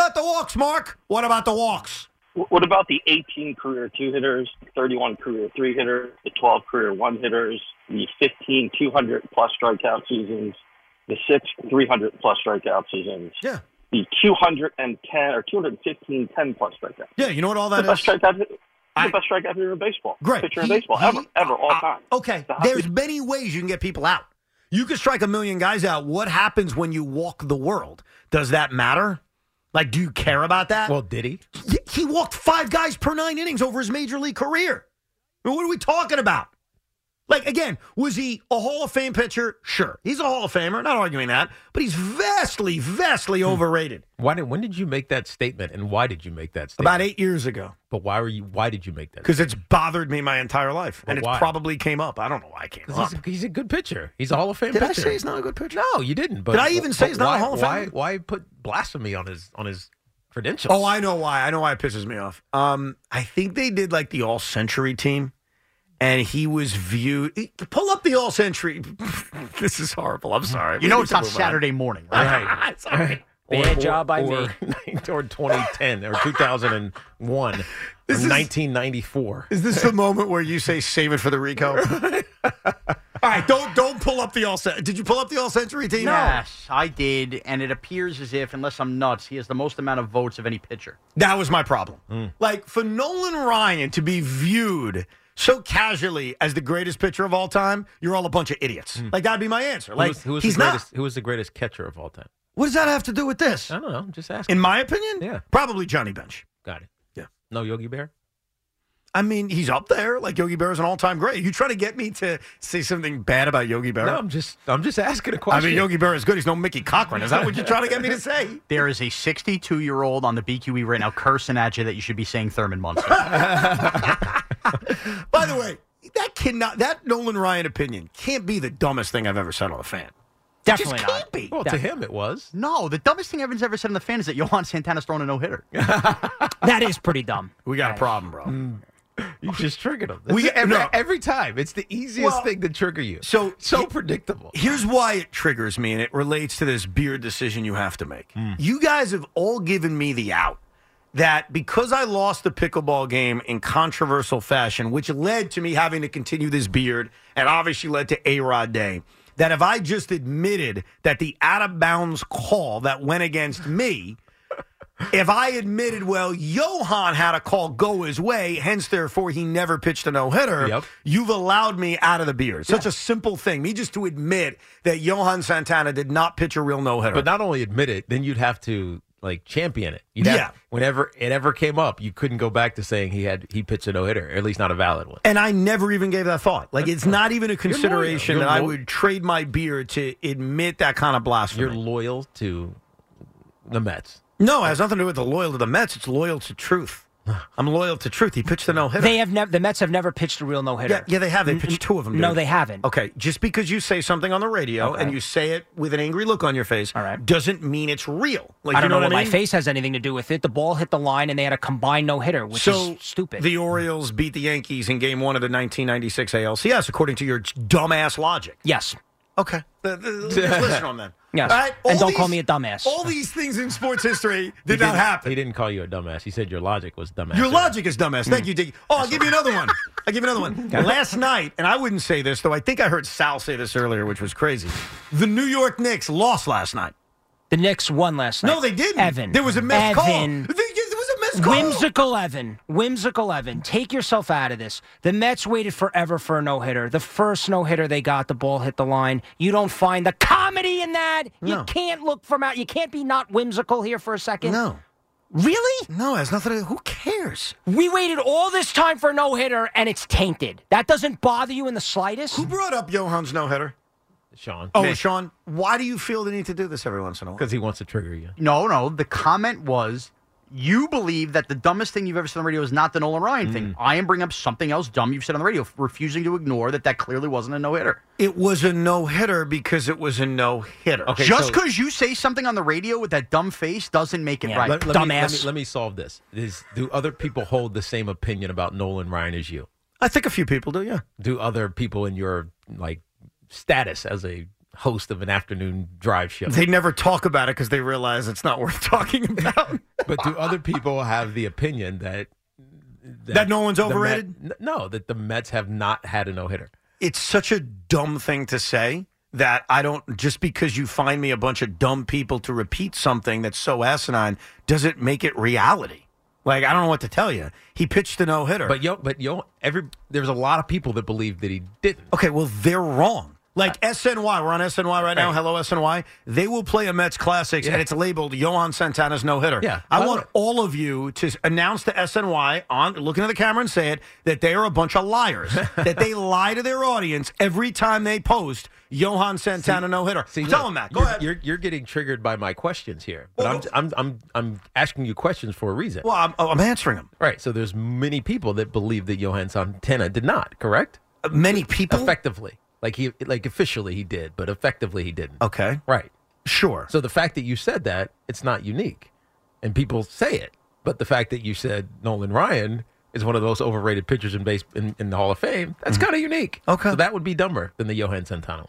Mark? What about the walks? What about the 18 career 2-hitters, 31 career 3-hitters, the 12 career 1-hitters, the 15 200-plus strikeout seasons, the 6 300-plus strikeout seasons? Yeah. The 210 or 215 10-plus strikeouts. Yeah, you know what all that the is? Best the best strikeout hitter in baseball. Great. Pitcher in baseball, ever, all time. Okay, there's many ways you can get people out. You can strike 1 million guys out. What happens when you walk the world? Does that matter? Like, do you care about that? Well, did he? He walked 5 guys per 9 innings over his major league career. I mean, what are we talking about? Like, again, was he a Hall of Fame pitcher? Sure. He's a Hall of Famer, not arguing that, but he's vastly, vastly overrated. When did you make that statement, and why did you make that statement? About 8 years ago. But why did you make that? Because it's bothered me my entire life, and why? it probably came up. I don't know why it came up. He's a good pitcher. He's a Hall of Fame Did pitcher. I say he's not a good pitcher? No, you didn't. But did I even say he's not a Hall of Famer? Why put blasphemy on his credentials? Oh, I know why. I know why it pisses me off. I think they did like the All-Century team. And he was viewed. Pull up the All-Century. This is horrible. I'm sorry. You know it's on Saturday morning, right? Sorry. Bad job by me. Or 2010 or 2001 or 1994. Is this the moment where you say save it for the Rico? All right, don't pull up the All-Century. Did you pull up the All-Century team? Yes, I did, and it appears as if, unless I'm nuts, he has the most amount of votes of any pitcher. That was my problem. Like, for Nolan Ryan to be viewed so casually as the greatest pitcher of all time, you're all a bunch of idiots. Like, that'd be my answer. Like, who was the greatest catcher of all time? What does that have to do with this? I don't know. I'm just asking. In my opinion? Yeah. Probably Johnny Bench. Got it. Yeah. No Yogi Berra? I mean, he's up there. Like, Yogi Berra's an all-time great. You trying to get me to say something bad about Yogi Berra? No, I'm just asking a question. I mean, Yogi Berra is good. He's no Mickey Cochran. Is that what you're trying to get me to say? There is a 62-year-old on the BQE right now cursing at you that you should be saying Thurman Munson. By the way, that Nolan Ryan opinion can't be the dumbest thing I've ever said on a fan. Definitely just not. Can't be. Well, to him it was. No, the dumbest thing everyone's ever said on the fan is that Johan Santana's throwing a no-hitter. That is pretty dumb. We got a problem, bro. You just triggered him. Every time. It's the easiest thing to trigger you. So predictable. Here's why it triggers me, and it relates to this beard decision you have to make. You guys have all given me the out that because I lost the pickleball game in controversial fashion, which led to me having to continue this beard and obviously led to A-Rod Day, that if I just admitted that the out-of-bounds call that went against me, if I admitted, well, Johan had a call go his way, hence, therefore, he never pitched a no-hitter, you've allowed me out of the beard. Such a simple thing. Me just to admit that Johan Santana did not pitch a real no-hitter. But not only admit it, then you'd have to champion it. Whenever it ever came up, you couldn't go back to saying he pitched a no-hitter, or at least not a valid one. And I never even gave that thought. Like, it's not even a consideration that I would trade my beard to admit that kind of blasphemy. You're loyal to the Mets. No, it has nothing to do with the loyal to the Mets. It's loyal to truth. I'm loyal to truth. He pitched a no-hitter. They have never. The Mets have never pitched a real no-hitter. Yeah, they have. They pitched 2 of them. No, dude. they haven't. Okay, just because you say something on the radio and you say it with an angry look on your face, doesn't mean it's real. Like, I don't you know what what I my mean? face has anything to do with it. The ball hit the line, and they had a combined no-hitter, which is stupid. The Orioles beat the Yankees in Game 1 of the 1996 ALCS, according to your dumbass logic. Yes. Okay. Just listen on that. Yes. All right? And don't call me a dumbass. All these things in sports history did not happen. He didn't call you a dumbass. He said your logic was dumbass. Your logic is dumbass. Thank you, Dick. Oh, I'll give you another one. Last night, and I wouldn't say this, though I think I heard Sal say this earlier, which was crazy. The New York Knicks lost last night. The Knicks won last night. No, they didn't. Evan. There was a missed call. Evan. There was a missed call. Whimsical Evan. Take yourself out of this. The Mets waited forever for a no-hitter. The first no-hitter they got, the ball hit the line. You don't find the comedy in that. No. You can't look from out. You can't be not whimsical here for a second. No. Really? No, it has nothing to do. Who cares? We waited all this time for a no-hitter, and it's tainted. That doesn't bother you in the slightest? Who brought up Johan's no-hitter? Sean. Oh, Sean, why do you feel the need to do this every once in a while? Because he wants to trigger you. No. The comment was, you believe that the dumbest thing you've ever said on the radio is not the Nolan Ryan thing. I am bringing up something else dumb you've said on the radio, refusing to ignore that clearly wasn't a no-hitter. It was a no-hitter because it was a no-hitter. Okay, just because you say something on the radio with that dumb face doesn't make it right. Let me solve this. Do other people hold the same opinion about Nolan Ryan as you? I think a few people do, yeah. Do other people in your status as a host of an afternoon drive show? They never talk about it because they realize it's not worth talking about. But do other people have the opinion that Nolan's overrated? That the Mets have not had a no-hitter. It's such a dumb thing to say that I don't, just because you find me a bunch of dumb people to repeat something that's so asinine, doesn't make it reality. I don't know what to tell you. He pitched a no-hitter. There's a lot of people that believe that he didn't. Okay, well, they're wrong. SNY, we're on SNY right now. Hello, SNY. They will play a Mets Classics, and it's labeled Johan Santana's no-hitter. Yeah. I want all of you to announce to SNY, looking at the camera and say it, that they are a bunch of liars. That they lie to their audience every time they post Johan Santana no-hitter. Tell them that. Go ahead. You're getting triggered by my questions here, but I'm asking you questions for a reason. Well, I'm answering them. Right. So there's many people that believe that Johan Santana did not. Correct? Many people, effectively. Officially he did, but effectively he didn't. Okay. Right. Sure. So the fact that you said that, it's not unique. And people say it. But the fact that you said Nolan Ryan is one of the most overrated pitchers in the Hall of Fame, that's kind of unique. Okay. So that would be dumber than the Johan Santana.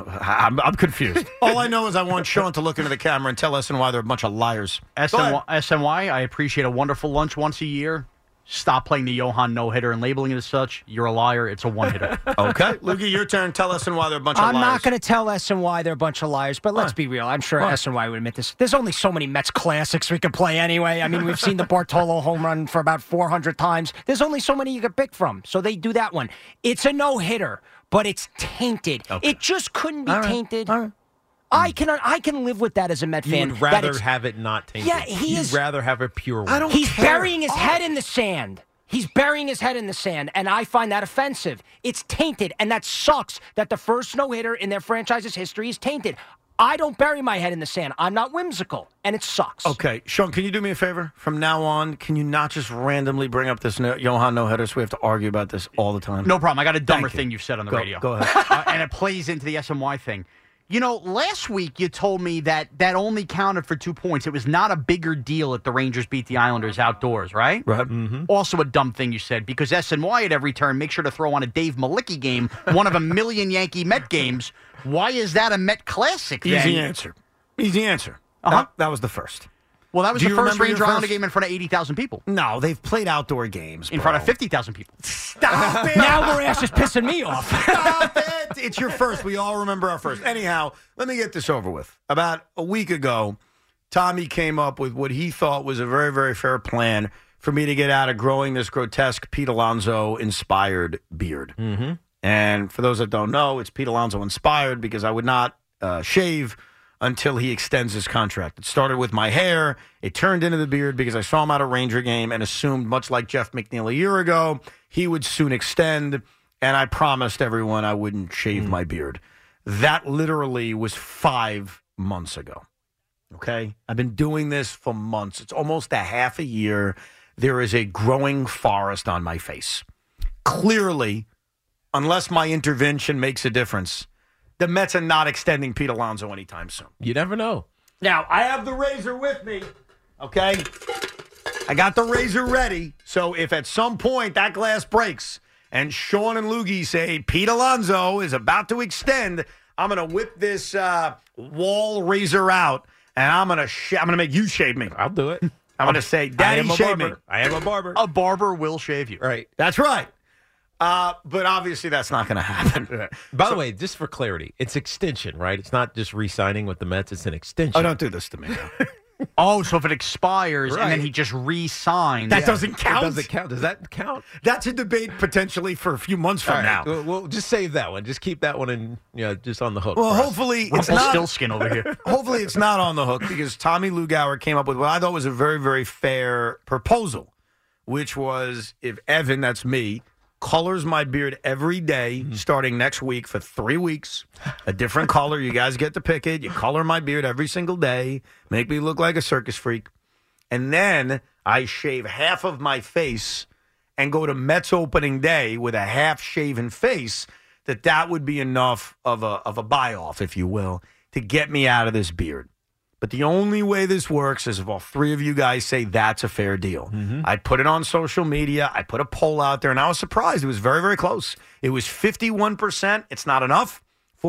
I'm confused. All I know is I want Sean to look into the camera and tell SNY they're a bunch of liars. SNY, I appreciate a wonderful lunch once a year. Stop playing the Johan no-hitter and labeling it as such. You're a liar. It's a one-hitter. Okay. Lukey, your turn. Tell SNY they're a bunch of liars. I'm not going to tell SNY they're a bunch of liars, but let's be real. I'm sure SNY would admit this. There's only so many Mets Classics we could play anyway. I mean, we've seen the Bartolo home run for about 400 times. There's only so many you could pick from, so they do that one. It's a no-hitter, but it's tainted. Okay. It just couldn't be tainted. All right. I can live with that as a Met fan. You would rather have it not tainted. Yeah, You'd rather have a pure one. He's burying his head in the sand. He's burying his head in the sand, and I find that offensive. It's tainted, and that sucks that the first no-hitter in their franchise's history is tainted. I don't bury my head in the sand. I'm not whimsical, and it sucks. Okay. Sean, can you do me a favor? From now on, can you not just randomly bring up this Johan no-hitter so we have to argue about this all the time? No problem. I got a dumber thing you've said on the radio. Go ahead. And it plays into the SNY thing. Last week you told me that only counted for 2 points. It was not a bigger deal if the Rangers beat the Islanders outdoors, right? Right. Mm-hmm. Also a dumb thing you said, because SNY at every turn make sure to throw on a Dave Malicki game, one of a million Yankee Met games. Why is that a Met Classic then? Easy answer. That was the first. Well, that was the first Ranger Islander game in front of 80,000 people. No, they've played outdoor games, in front of 50,000 people. Stop it! Now Morash is pissing me off. Stop it! It's your first. We all remember our first. Anyhow, let me get this over with. About a week ago, Tommy came up with what he thought was a very, very fair plan for me to get out of growing this grotesque Pete Alonso-inspired beard. Mm-hmm. And for those that don't know, it's Pete Alonso-inspired because I would not shave until he extends his contract. It started with my hair. It turned into the beard because I saw him at a Ranger game and assumed, much like Jeff McNeil a year ago, he would soon extend, and I promised everyone I wouldn't shave my beard. That literally was 5 months ago. Okay? I've been doing this for months. It's almost a half a year. there is a growing forest on my face. Clearly, unless my intervention makes a difference, the Mets are not extending Pete Alonso anytime soon. You never know. Now, I have the razor with me, okay? I got the razor ready, so if at some point that glass breaks and Sean and Loogie say Pete Alonso is about to extend, I'm going to whip this wall razor out, and I'm going to make you shave me. I'll do it. I'm going to say, Daddy, shave me. I am a barber. A barber will shave you. Right. That's right. But obviously that's not going to happen. By the way, just for clarity, it's extension, right? It's not just re-signing with the Mets. It's an extension. Oh, don't do this to me now. Oh, so if it expires and then he just re-signs. That doesn't count? It doesn't count. Does that count? That's a debate potentially for a few months from now. Well, just save that one. Just keep that one in, just on the hook. Well, for us. hopefully We're it's not still skin over here. Hopefully it's not on the hook because Tommy Lugauer came up with what I thought was a very, very fair proposal, which was if Evan, that's me, colors my beard every day starting next week for 3 weeks, a different color. You guys get to pick it. You color my beard every single day, make me look like a circus freak. And then I shave half of my face and go to Mets opening day with a half-shaven face, that would be enough of a buy-off, if you will, to get me out of this beard. But the only way this works is if all three of you guys say that's a fair deal. I put it on social media. I put a poll out there, and I was surprised. It was very, very close. It was 51%. It's not enough.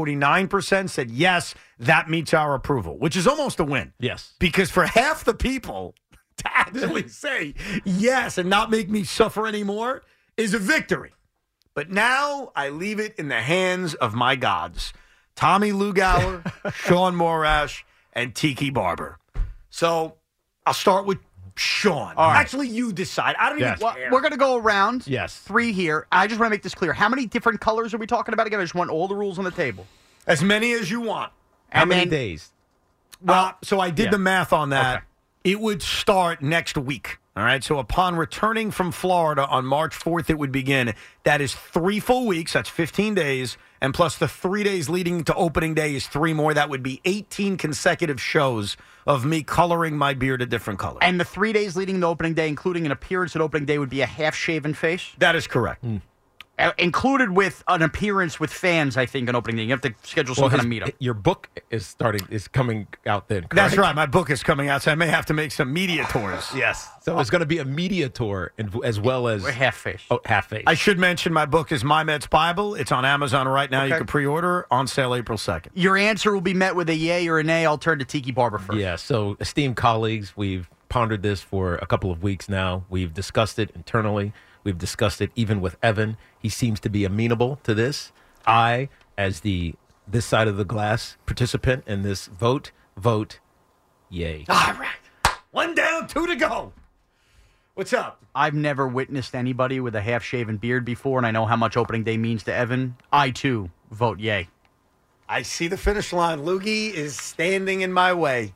49% said, yes, that meets our approval, which is almost a win. Yes. Because for half the people to actually say yes and not make me suffer anymore is a victory. But now I leave it in the hands of my gods. Tommy Lugauer, Sean Morash, and Tiki Barber. So I'll start with Sean. All right. Actually, you decide. I don't even care. We're going to go around. Yes. 3 here. I just want to make this clear. How many different colors are we talking about again? I just want all the rules on the table. As many as you want. How many days? Well, so I did the math on that. Okay. It would start next week. All right. So upon returning from Florida on March 4th, it would begin. That is 3 full weeks. That's 15 days. And plus the 3 days leading to opening day is 3 more. That would be 18 consecutive shows of me coloring my beard a different color. And the 3 days leading to opening day, including an appearance at opening day, would be a half-shaven face? That is correct. Included with an appearance with fans, I think, on opening day. You have to schedule some kind of meetup. Your book is coming out then, correct? That's right. My book is coming out, so I may have to make some media tours. Yes. So there's going to be a media tour as well as... half-face. Oh, half-face. I should mention my book is My Mets Bible. It's on Amazon right now. You can pre-order, on sale April 2nd. Your answer will be met with a yay or a nay. I'll turn to Tiki Barber first. Yeah, so esteemed colleagues, we've pondered this for a couple of weeks now. We've discussed it internally. We've discussed it even with Evan. He seems to be amenable to this. I, as this side of the glass participant in this vote yay. All right. 1 down, 2 to go. What's up? I've never witnessed anybody with a half-shaven beard before, and I know how much opening day means to Evan. I, too, vote yay. I see the finish line. Loogie is standing in my way.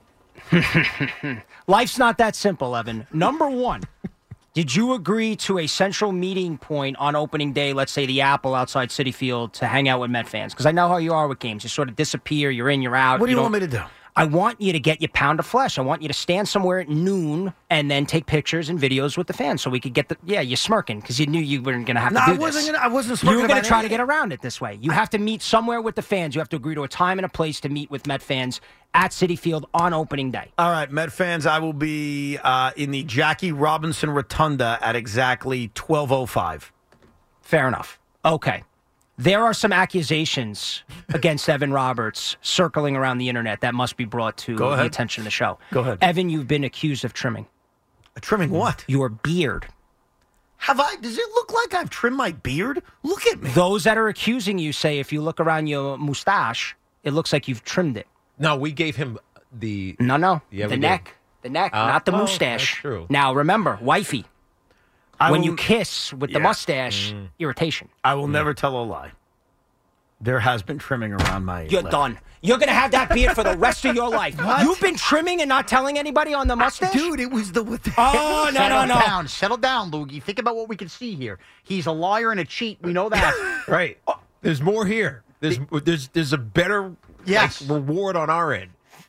Life's not that simple, Evan. Number one, did you agree to a central meeting point on opening day, let's say the Apple outside Citi Field, to hang out with Met fans? Because I know how you are with games. You sort of disappear, you're in, you're out. What do you want me to do? I want you to get your pound of flesh. I want you to stand somewhere at noon and then take pictures and videos with the fans so we could get you're smirking because you knew you weren't going to have to do this. I wasn't smirking. You were going about to try to anything. get around it this way. You have to meet somewhere with the fans. You have to agree to a time and a place to meet with Met fans at Citi Field on opening day. All right, Met fans, I will be in the Jackie Robinson Rotunda at exactly 12:05. Fair enough. Okay. There are some accusations against Evan Roberts circling around the internet that must be brought to the attention of the show. Go ahead. Evan, you've been accused of trimming. Trimming what? Your beard. Have I? Does it look like I've trimmed my beard? Look at me. Those that are accusing you say if you look around your mustache, it looks like you've trimmed it. No, we gave him the... No. Yeah, the neck. The neck, not the mustache. That's true. Now, remember, wifey. When you kiss with the mustache, irritation. I will never tell a lie. There has been trimming around my You're lip. done. You're going to have that beard for the rest of your life. What? You've been trimming and not telling anybody on the mustache? Dude, it was the... Oh, no. Settle down, Loogie. Think about what we can see here. He's a liar and a cheat. We know that. Right. There's more here. There's a better reward on our end.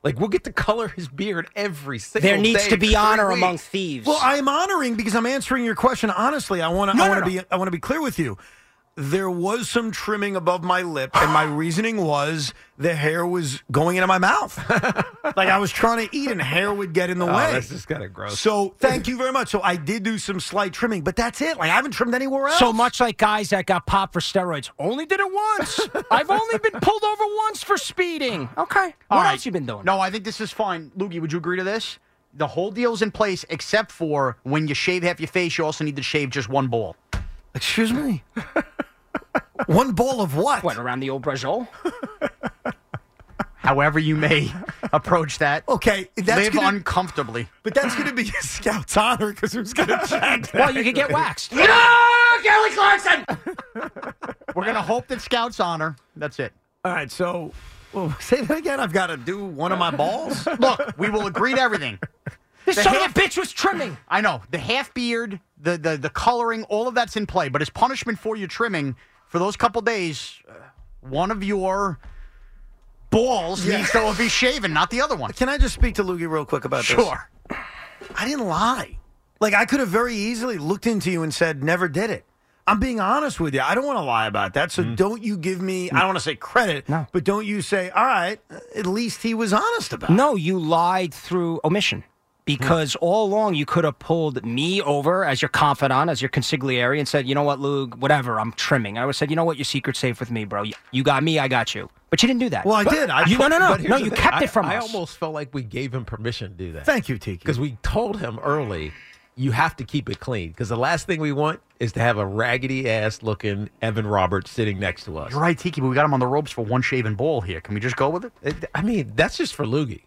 Like, we'll get to color his beard every single day. There needs to be honor weeks. among thieves. Well, I'm honoring because I'm answering your question honestly. I want to be clear with you. There was some trimming above my lip, and my reasoning was the hair was going into my mouth. Like I was trying to eat, and hair would get in the way. That's just kind of gross. So thank you very much. So I did do some slight trimming, but that's it. Like I haven't trimmed anywhere else. So much like guys that got popped for steroids. Only did it once. I've only been pulled over once for speeding. Okay. What else you been doing? No, I think this is fine. Loogie, would you agree to this? The whole deal's in place except for when you shave half your face, you also need to shave just one ball. Excuse me? One ball of what? What, around the old brajol? However you may approach that. Okay. Live uncomfortably. But that's going to be a scout's honor because who's going to check that? Well, you could get waxed. No! Kelly Clarkson! We're going to hope that scouts honor. That's it. All right, so say that again. I've got to do one of my balls? Look, we will agree to everything. This son of a bitch was trimming. I know. The half beard, the coloring, all of that's in play. But as punishment for your trimming, for those couple days, one of your balls needs to be shaven, not the other one. Can I just speak to Loogie real quick about this? Sure. I didn't lie. Like, I could have very easily looked into you and said, never did it. I'm being honest with you. I don't want to lie about that. So don't you give me, I don't want to say credit, but don't you say, all right, at least he was honest about it. No, you lied through omission. Because all along you could have pulled me over as your confidant, as your consigliere, and said, you know what, Lug, whatever, I'm trimming. I would have said, you know what, your secret's safe with me, bro. You got me, I got you. But you didn't do that. Well, I did. No, you kept it from us. I almost felt like we gave him permission to do that. Thank you, Tiki. Because we told him early, you have to keep it clean. Because the last thing we want is to have a raggedy-ass looking Evan Roberts sitting next to us. You're right, Tiki, but we got him on the ropes for one shaven ball here. Can we just go with it? I mean, that's just for Loogie.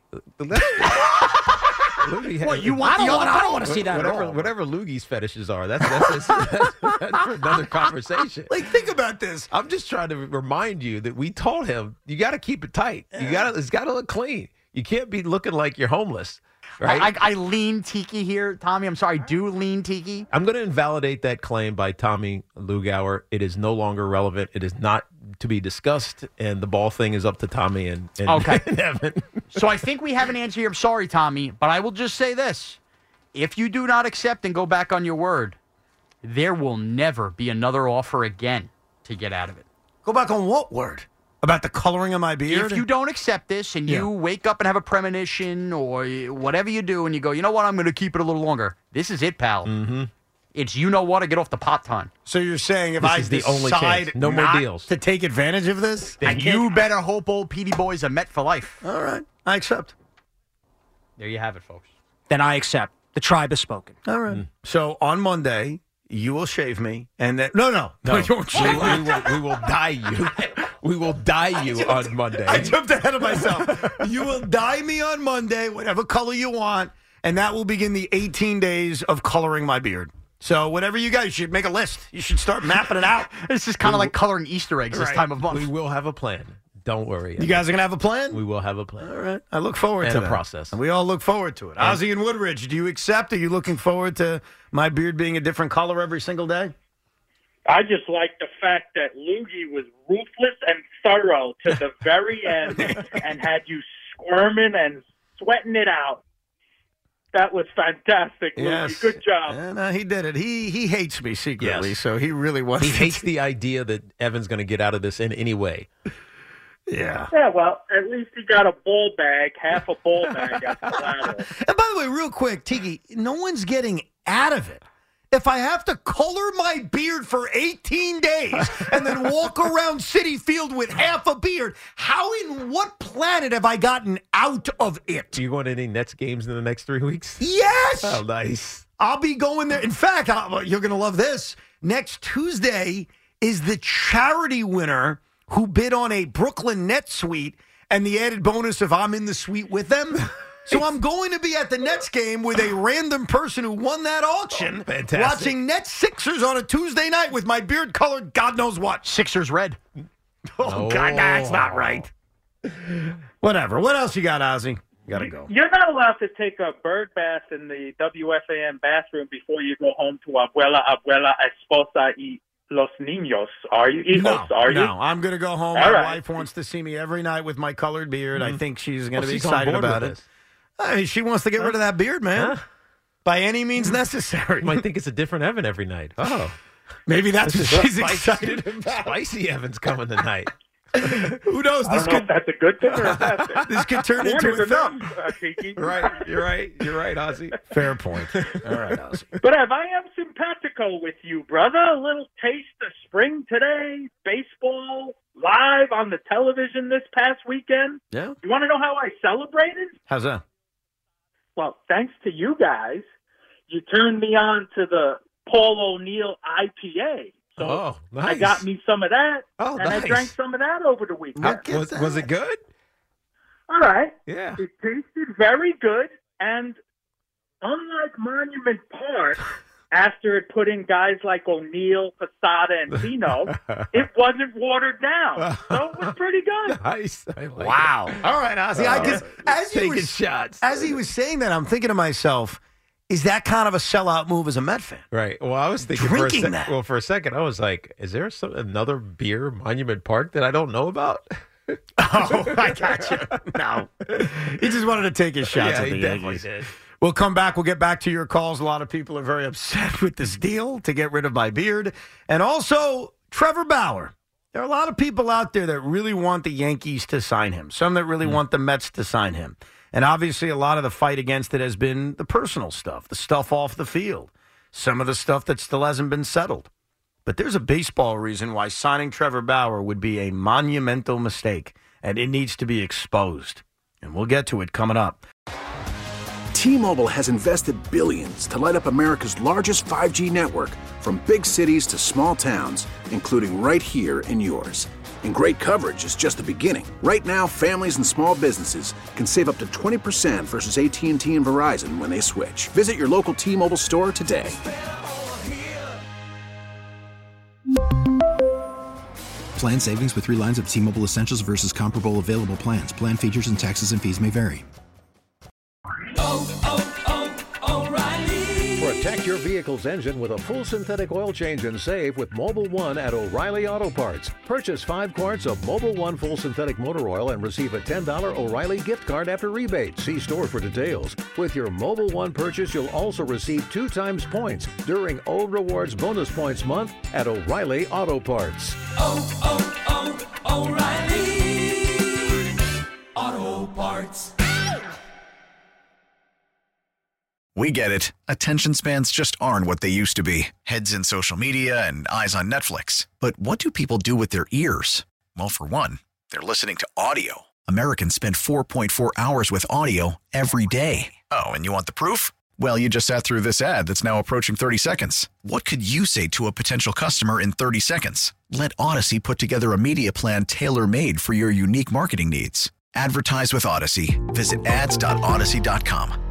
What, you want the other? I don't want to see that at all. Whatever Loogie's fetishes are, that's for another conversation. Like, think about this. I'm just trying to remind you that we told him you got to keep it tight. It's got to look clean. You can't be looking like you're homeless. Right? I lean Tiki here, Tommy. I'm sorry, I do lean Tiki. I'm going to invalidate that claim by Tommy Lugauer. It is no longer relevant. It is not to be discussed, and the ball thing is up to Tommy and Evan. So I think we have an answer here. I'm sorry, Tommy, but I will just say this. If you do not accept and go back on your word, there will never be another offer again to get out of it. Go back on what word? About the coloring of my beard? If you don't accept this and you wake up and have a premonition or whatever you do and you go, you know what, I'm going to keep it a little longer. This is it, pal. Mm-hmm. It's you know what to get off the pot time. So you're saying if this I is the only decide chance. No more not deals to take advantage of this, then you better hope old Petey boys are met for life. All right. I accept. There you have it, folks. Then I accept. The tribe has spoken. All right. So on Monday, you will shave me, and then no, you won't shave me. We will dye you. We will dye you on Monday. I jumped ahead of myself. You will dye me on Monday, whatever color you want, and that will begin the 18 days of coloring my beard. So whatever you guys should make a list. You should start mapping it out. This is kind of like coloring Easter eggs this time of month. We will have a plan. Don't worry. You guys are going to have a plan? We will have a plan. All right. I look forward to and that. a process. And we all look forward to it. Ozzie and Woodridge, do you accept? Are you looking forward to my beard being a different color every single day? I just like the fact that Loogie was ruthless and thorough to the very end and had you squirming and sweating it out. That was fantastic, Loogie. Yes. Good job. And he did it. He hates me secretly, so he really wants He hates the idea that Evan's going to get out of this in any way. Yeah. Yeah, well, at least he got a ball bag, half a ball bag at the ladder. And by the way, real quick, Tiki, no one's getting out of it. If I have to color my beard for 18 days and then walk around Citi Field with half a beard, how in what planet have I gotten out of it? Are you going to any Nets games in the next 3 weeks? Yes! Oh, nice. I'll be going there. In fact, you're going to love this. Next Tuesday is the charity winner who bid on a Brooklyn Nets suite and the added bonus if I'm in the suite with them. So I'm going to be at the Nets game with a random person who won that auction. Fantastic. Watching Nets Sixers on a Tuesday night with my beard colored God knows what. Sixers red. Oh, God, that's not right. Whatever. What else you got, Ozzie? Gotta go. You're not allowed to take a bird bath in the WFAN bathroom before you go home to Abuela, esposa, y los niños. Are you? Hijos, are you? No, I'm going to go home. All My right. wife wants to see me every night with my colored beard. I think she's going to be she's on excited board about with it. this. I mean, she wants to get rid of that beard, man. By any means necessary. You might think it's a different Evan every night. Oh. Maybe that's what This is she's spicy- excited about. Spicy Evan's coming tonight. Who knows? I don't know if that's a good thing or a bad thing. This could turn One into is a enough, thing. Tiki. Right. You're right, Ozzy. Fair point. All right, Ozzy. But Ev, I am simpatico with you, brother. A little taste of spring today. Baseball live on the television this past weekend. Yeah. You want to know how I celebrated? How's that? Well, thanks to you guys, you turned me on to the Paul O'Neill IPA. So Oh, nice. I got me some of that, Oh, and I nice. drank some of that over the weekend. Was it good? All right. Yeah. It tasted very good, and unlike Monument Park, after it put in guys like O'Neill, Posada, and Pino, it wasn't watered down. So it was pretty good. Nice. I like Wow. it. All right, Ozzy. As he Taking was shots. As he was saying that, I'm thinking to myself, is that kind of a sellout move as a Met fan? Right. Well, I was thinking Drinking that. for a second, I was like, is there another beer Monument Park that I don't know about? Oh, I got you. No. He just wanted to take his shots Yeah, at he the definitely Yankees. did. We'll come back. We'll get back to your calls. A lot of people are very upset with this deal to get rid of my beard. And also, Trevor Bauer. There are a lot of people out there that really want the Yankees to sign him, some that really want the Mets to sign him. And obviously, a lot of the fight against it has been the personal stuff, the stuff off the field, some of the stuff that still hasn't been settled. But there's a baseball reason why signing Trevor Bauer would be a monumental mistake, and it needs to be exposed. And we'll get to it coming up. T-Mobile has invested billions to light up America's largest 5G network, from big cities to small towns, including right here in yours. And great coverage is just the beginning. Right now, families and small businesses can save up to 20% versus AT&T and Verizon when they switch. Visit your local T-Mobile store today. Plan savings with 3 lines of T-Mobile Essentials versus comparable available plans. Plan features and taxes and fees may vary. Protect your vehicle's engine with a full synthetic oil change and save with Mobile One at O'Reilly Auto Parts. Purchase 5 quarts of Mobile One full synthetic motor oil and receive a $10 O'Reilly gift card after rebate. See store for details. With your Mobile One purchase, you'll also receive 2 times points during O Rewards Bonus Points Month at O'Reilly Auto Parts. O'Reilly Auto Parts. We get it. Attention spans just aren't what they used to be. Heads in social media and eyes on Netflix. But what do people do with their ears? Well, for one, they're listening to audio. Americans spend 4.4 hours with audio every day. Oh, and you want the proof? Well, you just sat through this ad that's now approaching 30 seconds. What could you say to a potential customer in 30 seconds? Let Odyssey put together a media plan tailor-made for your unique marketing needs. Advertise with Odyssey. Visit ads.odyssey.com.